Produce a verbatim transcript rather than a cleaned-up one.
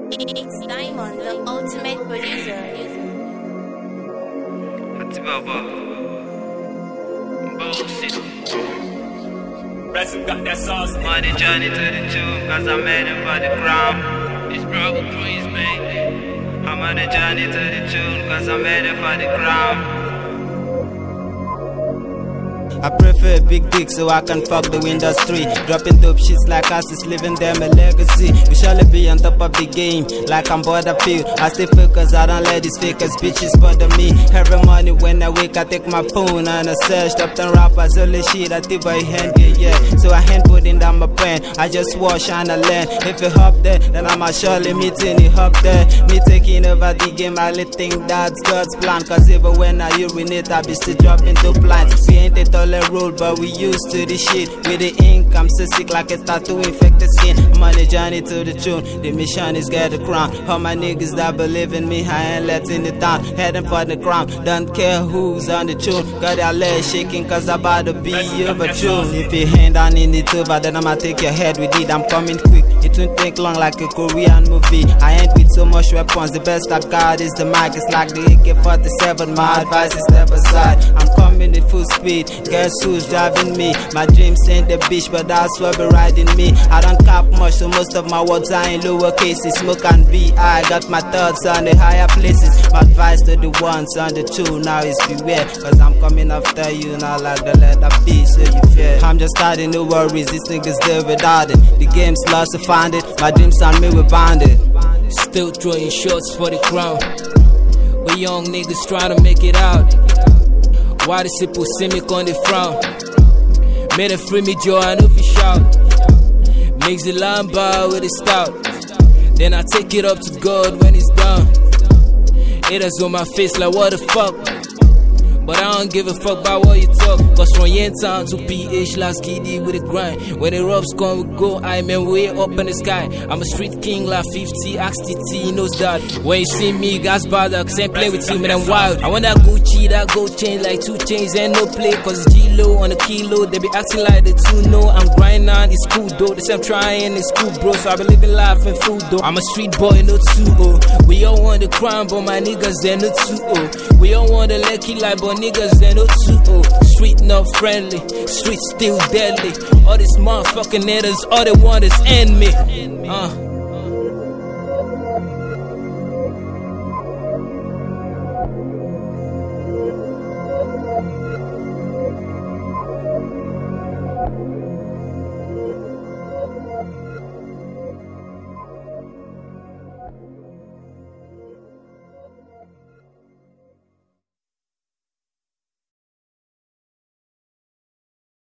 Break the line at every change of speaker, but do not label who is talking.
It's Diamond, the ultimate producer.
Hati Baba Bullshit.
Resin got that sauce.
Money journey to the tune, cause I made it for the crown. It's Bravo Breeze, man. I'm on the journey to the tune, cause I made it for the crown.
I prefer big dick so I can fuck the industry. Dropping dope shits like us is living them a legacy. We shall be on top of the game like I'm Butterfield. I stay focused, I don't let these fakers bitches bother me. Every morning when I wake I take my phone and I search top ten rappers, only shit I think by hand, yeah, yeah. So I hand putting down my pen, I just wash and I learn. If you hop there, then I'ma surely meeting it hop there. Me taking over the game, I really think that's God's plan. Cause even when I urinate, I be still dropping to blind. We ain't it all roll, but we used to this shit. With the ink, I'm so sick like a tattoo infected skin. I'm on the journey to the tune. The mission is get the crown. All my niggas that believe in me, I ain't letting it down. Heading for the crown. Don't care who's on the tune. Got their legs shaking cause I'm about to be overthrown. If you hand down in it over, then I'ma take your head with it. I'm coming quick. It won't take long like a Korean movie. I ain't with so much weapons. The best I got is the mic. It's like the A K forty-seven. My advice is step aside. I'm coming at full speed. Guess who's driving me? My dreams ain't the beach, but that's what be riding me. I don't cap much, so most of my words are in lower cases. Smoke and be I got my thoughts on the higher places. My advice to the ones on the two now is beware, cause I'm coming after you now like the letter B, so you fear. I'm just starting, no worries, these niggas there without it. The game's lost to find it, my dreams on me we bonded.
Still throwing shots for the crown. We young niggas trying to make it out. Why the simple see me on the frown? Made a free me Joe, I know fi shout. Mix the lamba with the stout. Then I take it up to God when it's down. Haters on my face like what the fuck. But I don't give a fuck about what you talk. Cause from Yen Town to P H, last giddy with the grind. When the rubs come, we go, I'm way up in the sky. I'm a street king like fifty, ask T T, he knows that. When you see me, gas bad, cause I ain't play with him and I'm wild. I want that Gucci, that gold chain like two chains, ain't no play. Cause it's G-Lo on the kilo, they be acting like they too know. I'm grinding on, it's cool though. The same trying, it's cool bro. So I be living life in food though. I'm a street boy, no two oh. We all want the crown, but my niggas, they're no two oh. We all want the lucky life, but niggas they no two oh. Street not friendly, street still deadly. All these motherfucking haters, all they want is end me. Uh